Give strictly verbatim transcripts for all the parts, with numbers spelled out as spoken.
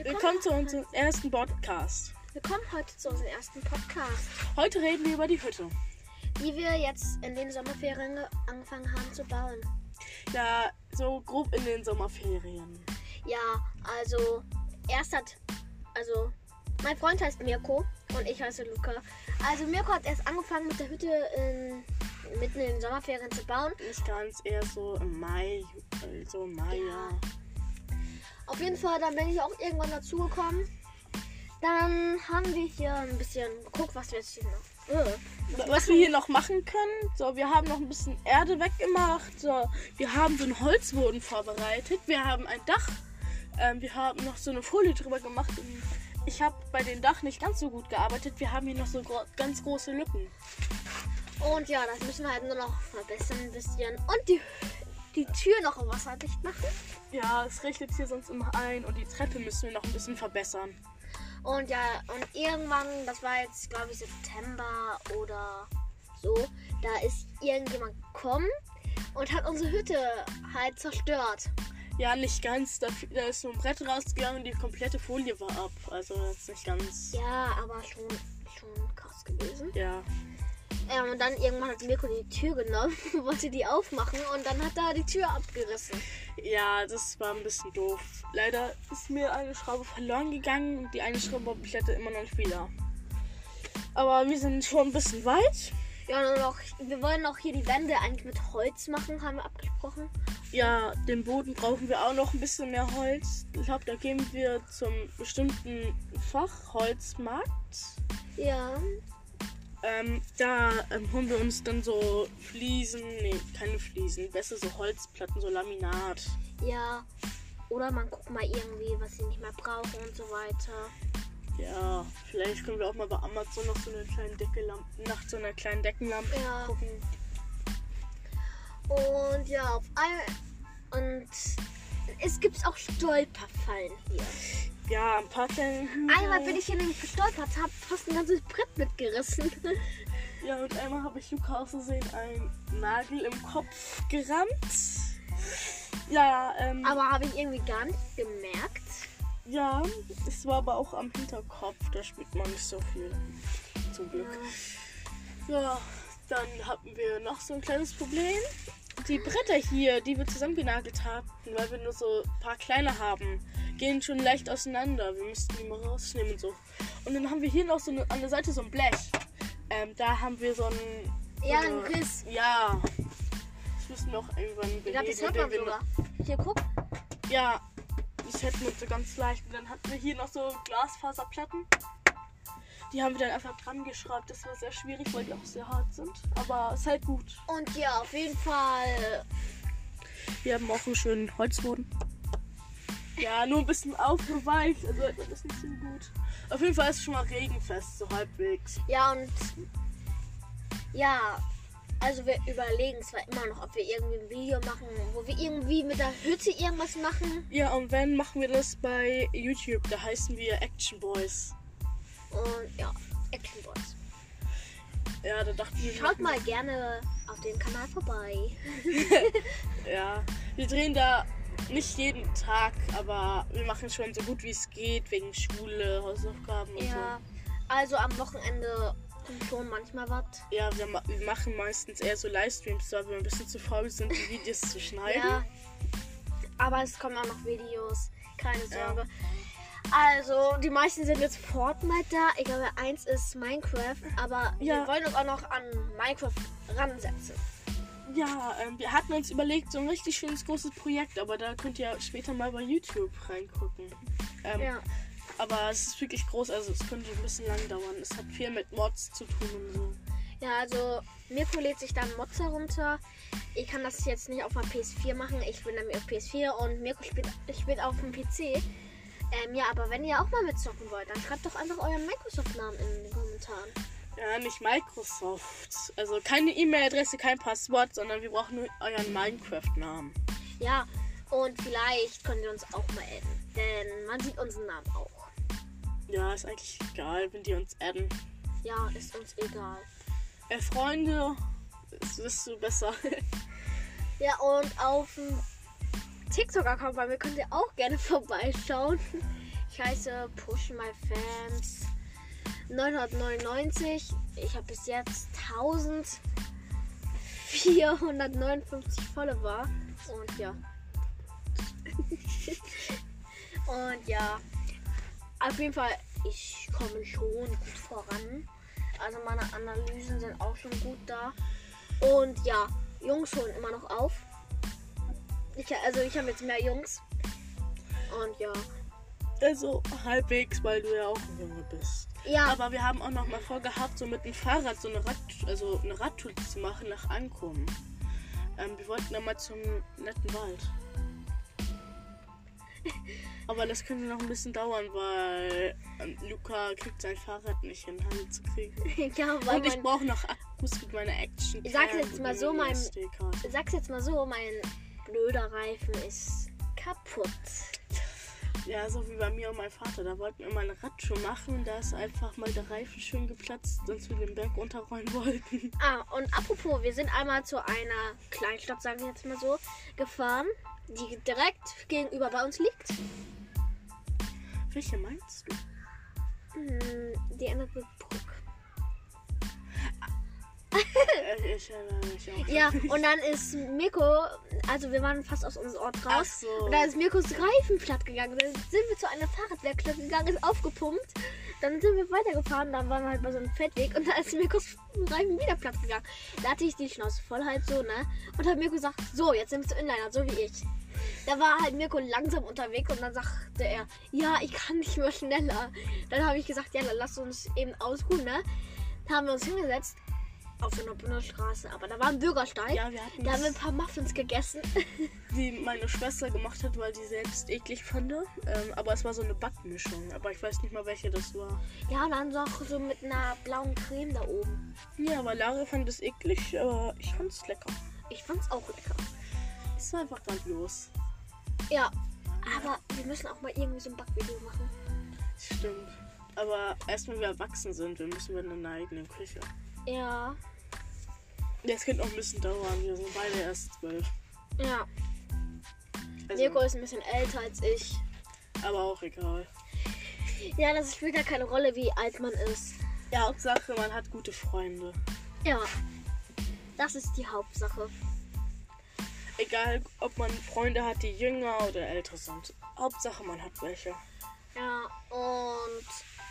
Willkommen zu unserem ersten Podcast. Willkommen heute zu unserem ersten Podcast. Heute reden wir über die Hütte. Die wir jetzt in den Sommerferien angefangen haben zu bauen. Ja, so grob in den Sommerferien. Ja, also erst hat, also mein Freund heißt Mirko und ich heiße Luca. Also Mirko hat erst angefangen mit der Hütte in, mitten in den Sommerferien zu bauen. Nicht ganz, eher so im Mai, also im Mai, ja. ja. Auf jeden Fall, dann bin ich auch irgendwann dazugekommen. Dann haben wir hier ein bisschen geguckt, was wir jetzt hier noch... Äh, was was wir hier noch machen können. So, wir haben noch ein bisschen Erde weggemacht. So, wir haben so einen Holzboden vorbereitet. Wir haben ein Dach. Ähm, wir haben noch so eine Folie drüber gemacht. Und ich habe bei dem Dach nicht ganz so gut gearbeitet. Wir haben hier noch so gro- ganz große Lücken. Und ja, das müssen wir halt nur noch verbessern ein bisschen. Und die, die Tür noch wasserdicht machen. Ja, es regnet hier sonst immer ein. Und die Treppe müssen wir noch ein bisschen verbessern. Und ja, und irgendwann, das war jetzt, glaube ich, September oder so, da ist irgendjemand gekommen und hat unsere Hütte halt zerstört. Ja, nicht ganz. Da, da ist so ein Brett rausgegangen und die komplette Folie war ab. Also das ist nicht ganz... Ja, aber schon, schon krass gewesen. Ja. Ja, und dann irgendwann hat Mirko die Tür genommen, wollte die aufmachen und dann hat er die Tür abgerissen. Ja, das war ein bisschen doof. Leider ist mir eine Schraube verloren gegangen und die eine Schraube blättert immer noch nicht wieder. Aber wir sind schon ein bisschen weit. Ja, nur noch, wir wollen noch hier die Wände eigentlich mit Holz machen, haben wir abgesprochen. Ja, den Boden brauchen wir auch noch ein bisschen mehr Holz. Ich glaube, da gehen wir zum bestimmten Fachholzmarkt. Ja. Ähm, da ähm, holen wir uns dann so Fliesen, nee, keine Fliesen, besser so Holzplatten, so Laminat. Ja, oder man guckt mal irgendwie, was sie nicht mehr brauchen und so weiter. Ja, vielleicht können wir auch mal bei Amazon noch so eine kleine Deckenlampe, nach so einer kleinen Deckenlampe Ja. gucken. Und ja, auf ein und es gibt auch Stolperfallen hier. Ja, ein paar kleine Hügel. Einmal bin ich hier nämlich gestolpert, habe fast ein ganzes Brett mitgerissen. Ja, und einmal habe ich Luca aus Versehen einen Nagel im Kopf gerammt. Ja, ähm... Aber habe ich irgendwie gar nicht gemerkt. Ja, es war aber auch am Hinterkopf. Da spielt man nicht so viel. Zum Glück. Ja, ja, dann hatten wir noch so ein kleines Problem. Die Bretter hier, die wir zusammengenagelt hatten, weil wir nur so ein paar kleine haben, gehen schon leicht auseinander. Wir müssten die mal rausnehmen und so. Und dann haben wir hier noch so eine, an der Seite so ein Blech. Ähm, da haben wir so einen... So Ja, eine, ein Riss. Ja. Das müssen wir auch irgendwann Ich glaube, das beheben, hört man indem wir sogar. Hier, guck. noch- Ja, das hätten wir so ganz leicht. Und dann hatten wir hier noch so Glasfaserplatten. Die haben wir dann einfach dran geschraubt. Das war sehr schwierig, weil die auch sehr hart sind. Aber es ist halt gut. Und ja, auf jeden Fall. Wir haben auch einen schönen Holzboden. Ja, nur ein bisschen aufgeweicht. Also das ist nicht so gut. Auf jeden Fall ist es schon mal regenfest, so halbwegs. Ja, und. Ja. Also wir überlegen zwar immer noch, ob wir irgendwie ein Video machen, wo wir irgendwie mit der Hütte irgendwas machen. Ja, und wenn, machen wir das bei YouTube. Da heißen wir Action Boys. Und ja, Action Boys. Ja, da dachten wir... Schaut mal gerne auf dem Kanal vorbei. Ja, wir drehen da nicht jeden Tag, aber wir machen schon so gut wie es geht, wegen Schule, Hausaufgaben und Ja, also am Wochenende kommt schon manchmal was. so. Ja, wir, ma- wir machen meistens eher so Livestreams, weil wir ein bisschen zu faul sind, die Videos zu schneiden. Ja, aber es kommen auch noch Videos, keine Ja. Sorge. Also, die meisten sind jetzt Fortnite da. Ich glaube, eins ist Minecraft, aber Ja. wir wollen uns auch noch an Minecraft ransetzen. Ja, ähm, wir hatten uns überlegt, so ein richtig schönes großes Projekt, aber da könnt ihr später mal bei YouTube reingucken. Ähm, Ja. Aber es ist wirklich groß, also es könnte ein bisschen lang dauern. Es hat viel mit Mods zu tun und so. Ja, also Mirko lädt sich dann Mods herunter. Ich kann das jetzt nicht auf meinem P S vier machen. Ich bin nämlich auf P S vier und Mirko spielt, spielt auf dem P C. Ähm, ja, aber wenn ihr auch mal mitzocken wollt, dann schreibt doch einfach euren Microsoft-Namen in den Kommentaren. Ja, nicht Microsoft. Also keine E-Mail-Adresse, kein Passwort, sondern wir brauchen nur euren Minecraft-Namen. Ja, und vielleicht könnt ihr uns auch mal adden, denn man sieht unseren Namen auch. Ja, ist eigentlich egal, wenn die uns adden. Ja, ist uns egal. Äh, Freunde, das wisst du besser. Ja, und auf dem TikTok-Account bei mir könnt ihr auch gerne vorbeischauen. Ich Ich heiße Push My Fans neunhundertneunundneunzig. Ich habe bis jetzt eintausendvierhundertneunundfünfzig Follower. Und ja. Und ja. Auf jeden Fall, ich komme schon gut voran. Also meine Analysen sind auch schon gut da. Und ja, Jungs holen immer noch auf. Ich, also ich habe jetzt mehr Jungs. Und ja. Also halbwegs, weil du ja auch ein Junge bist. Ja. Aber wir haben auch noch mal vorgehabt, so mit dem Fahrrad so eine, Rad, also eine Radtour zu machen nach Ankommen. Ähm, wir wollten dann mal zum netten Wald. Aber das könnte noch ein bisschen dauern, weil ähm, Luca kriegt sein Fahrrad nicht hin, Hand zu kriegen. Ja, weil Und ich mein, brauche noch Akkus mit meiner Action. ich sag's jetzt mal so, mein, ich sag's jetzt mal so, mein blöder Reifen ist kaputt. Ja, so wie bei mir und meinem Vater. Da wollten wir mal eine Radtour machen. Da ist einfach mal der Reifen schön geplatzt, als wir den Berg runterrollen wollten. Ah, und apropos, wir sind einmal zu einer Kleinstadt, sagen wir jetzt mal so, gefahren, die direkt gegenüber bei uns liegt. Welche meinst du? Hm, die endet mit Bruck. äh, ich erinnere mich auch. Ja, und dann ist Mirko, also wir waren fast aus unserem Ort Ach raus. so. Und da ist Mirkos Reifen platt gegangen. Dann sind wir zu einer Fahrradwerkstatt gegangen, ist aufgepumpt. Dann sind wir weitergefahren, dann waren wir halt bei so einem Feldweg und da ist Mirkos Reifen wieder platt gegangen. Da hatte ich die Schnauze voll halt so, ne? Und hat Mirko gesagt, so, jetzt nimmst du Inliner, so wie ich. Da war halt Mirko langsam unterwegs und dann sagte er, ja, ich kann nicht mehr schneller. Dann habe ich gesagt, ja, dann lass uns eben ausruhen, ne? Da haben wir uns hingesetzt auf so einer Bundesstraße, aber da war ein Bürgersteig. Ja, wir hatten Da haben wir das, ein paar Muffins gegessen. die meine Schwester gemacht hat, weil die selbst eklig fand. Ähm, aber es war so eine Backmischung. Aber ich weiß nicht mal, welche das war. Ja, und dann so auch so mit einer blauen Creme da oben. Ja, aber Lara fand es eklig, aber ich fand es lecker. Ich fand's auch lecker. Es war einfach grandios. Ja, aber wir müssen auch mal irgendwie so ein Backvideo machen. Stimmt. Aber erst wenn wir erwachsen sind, wir müssen wir in einer eigenen Küche. Ja. Das könnte noch ein bisschen dauern. Wir sind beide erst zwölf. Ja. Also, Mirko ist ein bisschen älter als ich. aber auch egal. Ja, das spielt ja keine Rolle, wie alt man ist. Ja, Hauptsache, man hat gute Freunde. Ja. Das ist die Hauptsache. Egal, ob man Freunde hat, die jünger oder älter sind. Hauptsache, man hat welche. Ja, und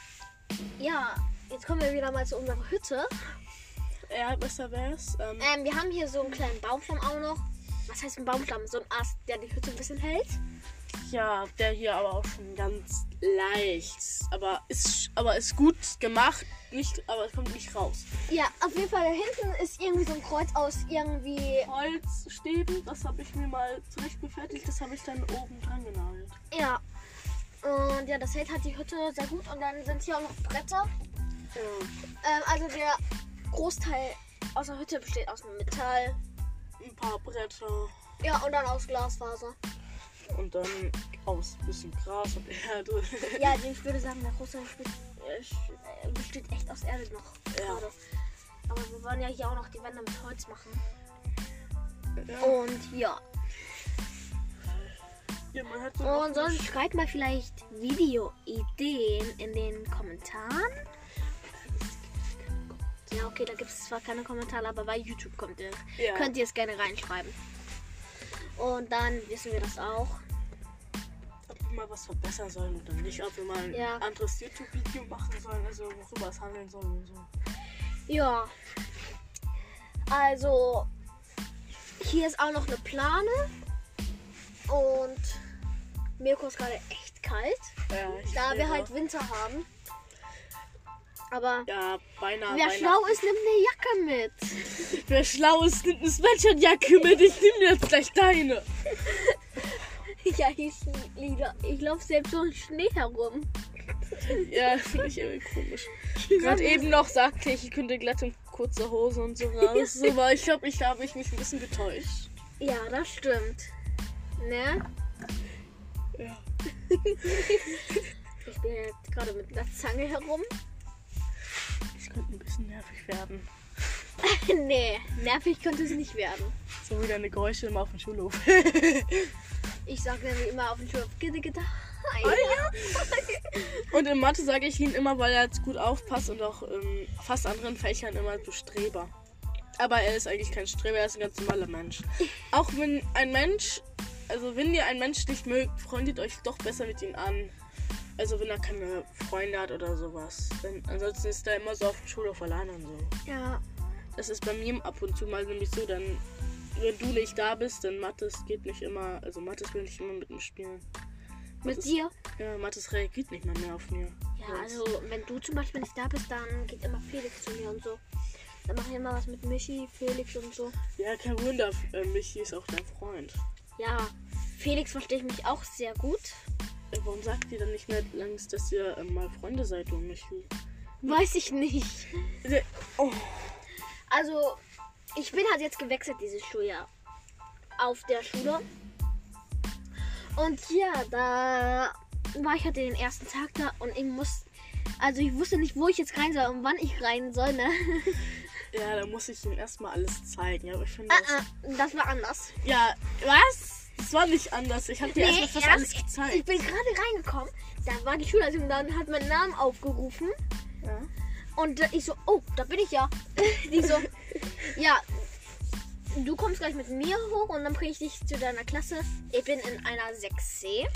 ja, jetzt kommen wir wieder mal zu unserer Hütte. Ja, besser wär's. Ähm, Ähm, wir haben hier so einen kleinen Baumstamm auch noch. Was heißt ein Baumstamm? So ein Ast, der die Hütte ein bisschen hält. ja, der hier aber auch schon ganz leicht. Aber ist, aber ist gut gemacht. Nicht, aber es kommt nicht raus. Ja, auf jeden Fall da hinten ist irgendwie so ein Kreuz aus irgendwie. Holzstäben, das habe ich mir mal zurecht gefertigt. Das habe ich dann oben dran genagelt. Ja. Und ja, das hält halt die Hütte sehr gut. Und dann sind hier auch noch Bretter. Ja. Ähm, also der Großteil aus der Hütte besteht aus Metall. Ein paar Bretter. Ja, und dann aus Glasfaser. Und dann aus ein bisschen Gras und Erde. Ja, also ich würde sagen, der Großteil besteht, äh, besteht echt aus Erde noch. Ja. Gerade. Aber wir wollen ja hier auch noch die Wände mit Holz machen. Ja. Und ja. Ja, man hat so Und noch sonst nicht- schreibt mal vielleicht Videoideen in den Kommentaren. Ja, okay, da gibt es zwar keine Kommentare, aber bei YouTube kommt ihr, Ja. könnt ihr es gerne reinschreiben. Und dann wissen wir das auch. ob wir mal was verbessern sollen oder nicht. Ob wir mal ein Ja. anderes YouTube-Video machen sollen, also worüber es handeln soll und so. Ja. Also, hier ist auch noch eine Plane. Und Mirko ist gerade echt kalt, Ja, ich da wir wäre- halt Winter haben. Aber Ja, beinahe. wer beinahe. schlau ist, nimmt eine Jacke mit. Wer schlau ist, nimmt eine Sweatshirtjacke mit. Ich nehme jetzt gleich deine. Ja, ich, ich, ich laufe selbst so im Schnee herum. Ja, finde ich irgendwie komisch. Gerade eben noch sagte ich, ich könnte glatt in kurze Hose und so raus. Aber ich glaube, ich da habe ich mich ein bisschen getäuscht. Ja, das stimmt. Ne? Ja. Ich bin jetzt gerade mit einer Zange herum. Ich könnte ein bisschen nervig werden. Nee, nervig könnte es nicht werden. So wie deine Geräusche immer auf dem Schulhof. Ich sage nämlich immer auf dem Schulhof, gitte, gitte, Und in Mathe sage ich ihn immer, weil er jetzt gut aufpasst und auch in fast anderen Fächern immer so Streber. Aber er ist eigentlich kein Streber, er ist ein ganz normaler Mensch. Auch wenn ein Mensch, also wenn ihr einen Mensch nicht mögt, freundet euch doch besser mit ihm an. Also wenn er keine Freunde hat oder sowas. Denn ansonsten ist er immer so auf dem Schulhof alleine und so. Ja. Das ist bei mir ab und zu mal nämlich so, dann, wenn du nicht da bist, dann Mathis geht nicht immer, also Mathis will nicht immer mit mir spielen. Mit Mathis, dir? Ja, Mathis reagiert nicht mal mehr auf mir. Ja, also wenn du zum Beispiel nicht da bist, dann geht immer Felix zu mir und so. Dann mache ich immer was mit Michi, Felix und so. Ja, kein Wunder, äh, Michi ist auch dein Freund. Ja, Felix verstehe ich mich auch sehr gut. Äh, warum sagt ihr dann nicht mehr längst, dass ihr äh, mal Freunde seid, du und Michi? Weiß ich nicht. Äh, oh. Also, ich bin halt jetzt gewechselt dieses Schuljahr auf der Schule. Und ja, da war ich halt den ersten Tag da und ich muss, also ich wusste nicht, wo ich jetzt rein soll und wann ich rein soll, ne? Ja, da muss ich ihm erstmal alles zeigen. Aber ich finde Ah, das... ah, das war anders. Ja, was? Das war nicht anders. Ich habe dir Nee, erstmal fast erst- alles gezeigt. Ich bin gerade reingekommen, da war die Schulleitung da und hat meinen Namen aufgerufen. Ja. Und äh, ich so, oh, da bin ich ja. Die so, ja, du kommst gleich mit mir hoch und dann bringe ich dich zu deiner Klasse. Ich bin in einer sechs C.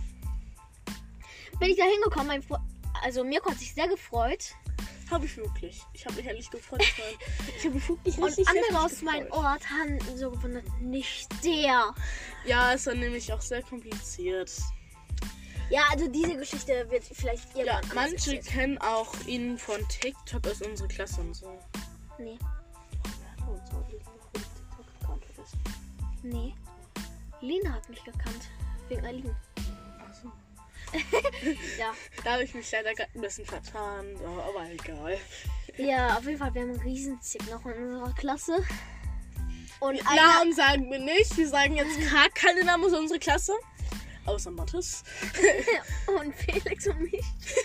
Bin ich da hingekommen, mein Fre also Mirko hat sich sehr gefreut. Habe ich wirklich. Ich habe mich ehrlich gefreut. Ich, war, ich habe mich wirklich Und richtig andere heftig aus meinem gefreut. Ort haben so gewundert, nicht der. Ja, es war nämlich auch sehr kompliziert. Ja, also diese Geschichte wird vielleicht Ja, irgendwann anders manche erzählt. kennen auch ihn von TikTok aus unserer Klasse und so. Nee, Ja, und so. Die sind auch mit TikTok-Account vergessen. nee. Lina hat mich gekannt. Wegen Aline. Achso. Ja. Da habe ich mich leider gerade ein bisschen vertan. Ja, aber egal. Ja, auf jeden Fall, wir haben einen Riesenzick noch in unserer Klasse. Und einer, Namen sagen wir nicht. Wir sagen jetzt gar keine Namen aus unserer Klasse. Außer Mathis. und Felix und mich.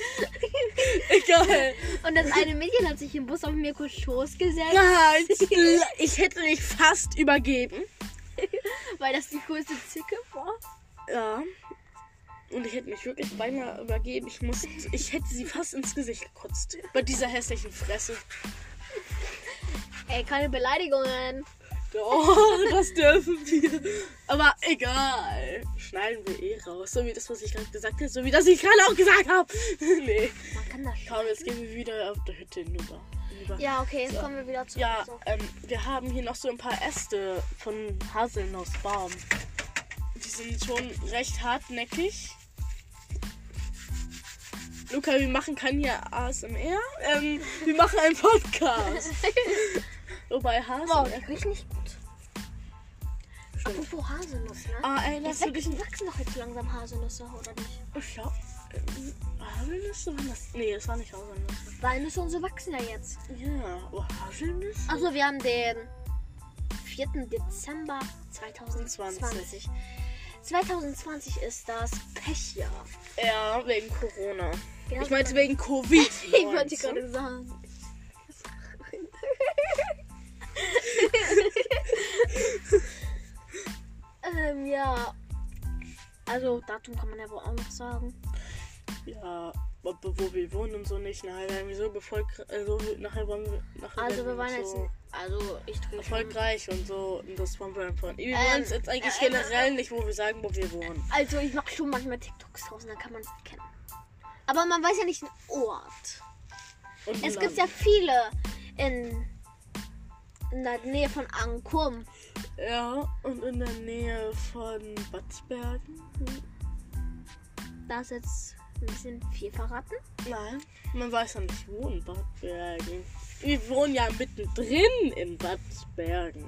Egal. Und das eine Mädchen hat sich im Bus auf Mirkos Schoß gesetzt, Nein, ich hätte mich fast übergeben. weil das die größte Zicke war. Ja. Und ich hätte mich wirklich beinahe übergeben. Ich, musste, ich hätte sie fast ins Gesicht gekotzt. Bei dieser hässlichen Fresse. Ey, keine Beleidigungen. Oh, das dürfen wir. Aber egal. Schneiden wir eh raus. So wie das, was ich gerade gesagt habe. So wie das ich gerade auch gesagt habe. Nee. Man kann das Komm, jetzt gehen wir wieder auf der Hütte hinüber. hinüber. Ja, okay, jetzt So. kommen wir wieder zurück. Ja, So. ähm, wir haben hier noch so ein paar Äste von Haselnussbaum. Die sind schon recht hartnäckig. Luca, wir machen kein hier A S M R. Ähm, wir machen einen Podcast. Wobei Wow, Haselnuss. die riecht nicht gut. Apropos Haselnuss, ne? Ah, Jetzt erinnerst du dich? wachsen, wachsen doch jetzt langsam Haselnüsse, oder nicht? Ich glaub, ähm, Haselnüsse waren das? Nee, das war nicht Haselnüsse. Walnüsse und so wachsen ja jetzt. Ja, oh, Haselnüsse? Also wir haben den vierten Dezember zweitausendzwanzig. zwanzig. zweitausendzwanzig ist das Pechjahr. Ja, wegen Corona. Genau, Ich meinte wegen Covid. ich wollte gerade sagen. ähm, ja. Also, Datum kann man ja wohl auch noch sagen. Ja, wo, wo wir wohnen und so nicht. Nachher werden wir so befolgt, also nachher wollen wir, nachher Also, wir werden wollen jetzt. so Also, ich drehe schon. erfolgreich und so. Und das wollen wir einfach. Wir Ähm, wollen es jetzt eigentlich äh, generell nicht, wo wir sagen, wo wir wohnen. Also, ich mache schon manchmal TikToks draußen, dann kann man es erkennen. Aber man weiß ja nicht den Ort. Und Es ein gibt Land. ja viele in, in der Nähe von Ankum. Ja, und in der Nähe von Batzbergen. Da ist jetzt ein bisschen viel verraten. Nein, man weiß ja nicht, wo in Bad Bergen. Wir wohnen ja mittendrin in Bad Bergen.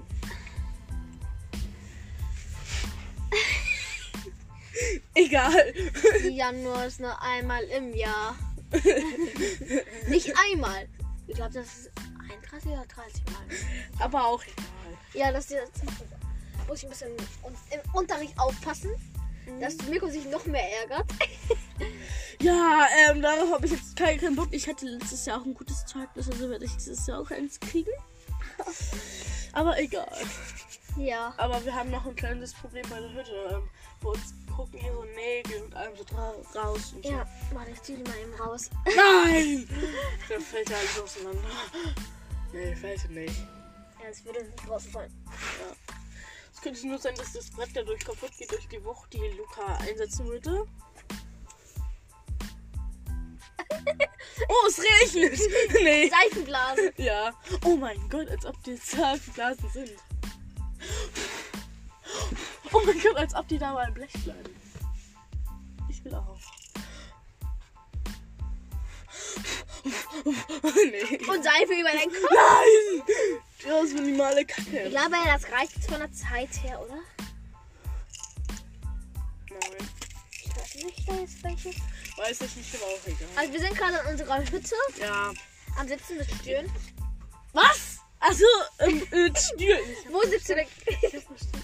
Egal. Januar ist nur einmal im Jahr. Nicht einmal. Ich glaube, das ist einunddreißig oder dreißig Mal. Aber auch egal. Ja, das jetzt muss ich ein bisschen un- im Unterricht aufpassen, dass Mirko sich noch mehr ärgert. Ja, ähm, darauf habe ich jetzt keinen, keinen Bock. Ich hatte letztes Jahr auch ein gutes Zeugnis, also werde ich dieses Jahr auch eins kriegen. Aber egal. Ja. Aber wir haben noch ein kleines Problem bei der Hütte. Ähm, bei uns gucken hier so Nägel und allem so dra raus. Und Ja, warte, ich zieh die mal eben raus. so. Nein! Da fällt ja alles auseinander. Nee, fällt nicht. Ja, es würde nicht rausfallen. Ja. Es könnte nur sein, dass das Brett dadurch kaputt geht durch die Wucht, die Luca einsetzen würde. Oh, es regnet! Nee. Seifenblasen. Ja. Oh mein Gott, als ob die Seifenblasen sind. Oh mein Gott, als ob die da mal im Blech bleiben. Ich will auch. Nee. Und Seife über deinen Kopf. Nein! Das ist minimale Kacke. Ich glaube, das reicht jetzt von der Zeit her, oder? Nein. Ich weiß nicht, da jetzt welche. Weiß ich nicht, aber auch egal. Also wir sind gerade in unserer Hütte. Ja. Am Sitzen mit Stühlen. Was? Also, ähm, äh, Stühlen. Wo sitzt du denn? Ich hab verstanden.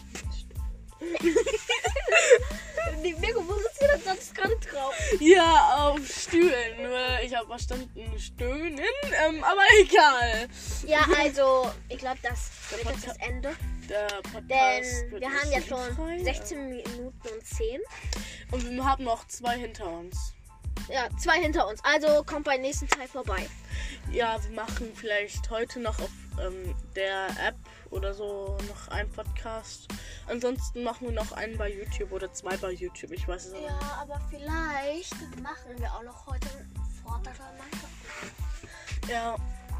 Nee, Mirko, wo sitzt du denn sonst gerade drauf? Ja, auf Stühlen. Nur ich habe verstanden Stöhnen, ähm, aber egal. Ja, also, ich glaube, das Der wird jetzt Podca- das Ende. Der Podcast Denn wird wir nicht haben jetzt schon jugendfrei. sechzehn Minuten und zehn. Und wir haben noch zwei hinter uns. Ja, zwei hinter uns. Also kommt beim nächsten Teil vorbei. Ja, wir machen vielleicht heute noch auf ähm, der App oder so noch einen Podcast. Ansonsten machen wir noch einen bei YouTube oder zwei bei YouTube. Ich weiß es nicht. Ja, aber vielleicht machen wir auch noch heute einen Vortrag an Minecraft. Ja,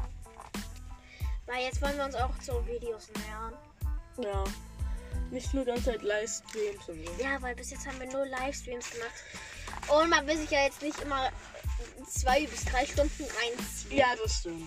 Weil jetzt wollen wir uns auch zu Videos nähern. ja. Nicht nur ganze Zeit Livestreams und so. Ja, weil bis jetzt haben wir nur Livestreams gemacht. Und man will sich ja jetzt nicht immer zwei bis drei Stunden reinziehen. Ja, das stimmt.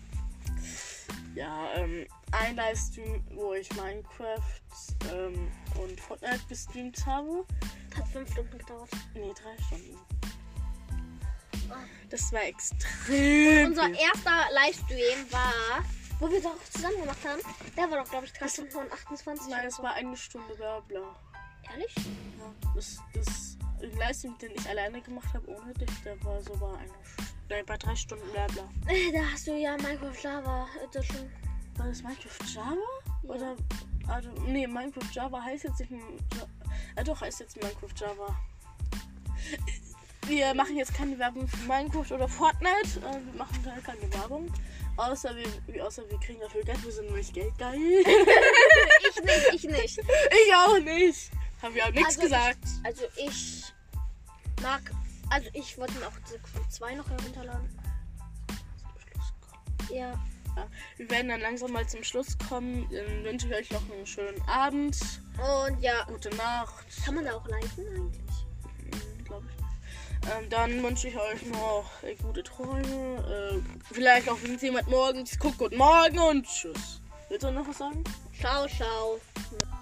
Ja, ähm, ein Livestream, wo ich Minecraft ähm, und Fortnite gestreamt habe. Hat fünf Stunden gedauert. Nee, drei Stunden. Ah. Das war extrem. Unser viel. erster Livestream war, wo wir doch zusammen gemacht haben. Der war doch, glaube ich, drei Stunden und achtundzwanzig. Nein, es war eine Stunde, bla bla. Ehrlich? Ja, das, das den Livestream, den ich alleine gemacht habe, ohne dich, der war so bei einer Stunde. Nein, bei drei Stunden, bla bla. Äh, Da hast du ja Minecraft Java Edition. War das Minecraft Java? Ja. Oder, also, nee, Minecraft Java heißt jetzt nicht, ja doch, heißt jetzt Minecraft Java. Wir machen jetzt keine Werbung für Minecraft oder Fortnite. Äh, Wir machen keine, keine Werbung. Außer wir, außer wir kriegen dafür Geld. Wir sind nämlich geldgeil. Ich nicht, ich nicht. Ich auch nicht. Haben wir auch nichts Also gesagt. Ich, also ich mag, also ich wollte mir auch zwei noch herunterladen. Ja. Ja, wir werden dann langsam mal zum Schluss kommen. Dann wünsche ich euch noch einen schönen Abend. Und ja, Gute Nacht. kann man da auch liken eigentlich? Hm, glaube ich nicht. Ähm, dann wünsche ich euch noch äh, gute Träume. Äh, vielleicht auch, wenn jemand morgens guckt, guten Morgen und tschüss. Willst du noch was sagen? Ciao, ciao.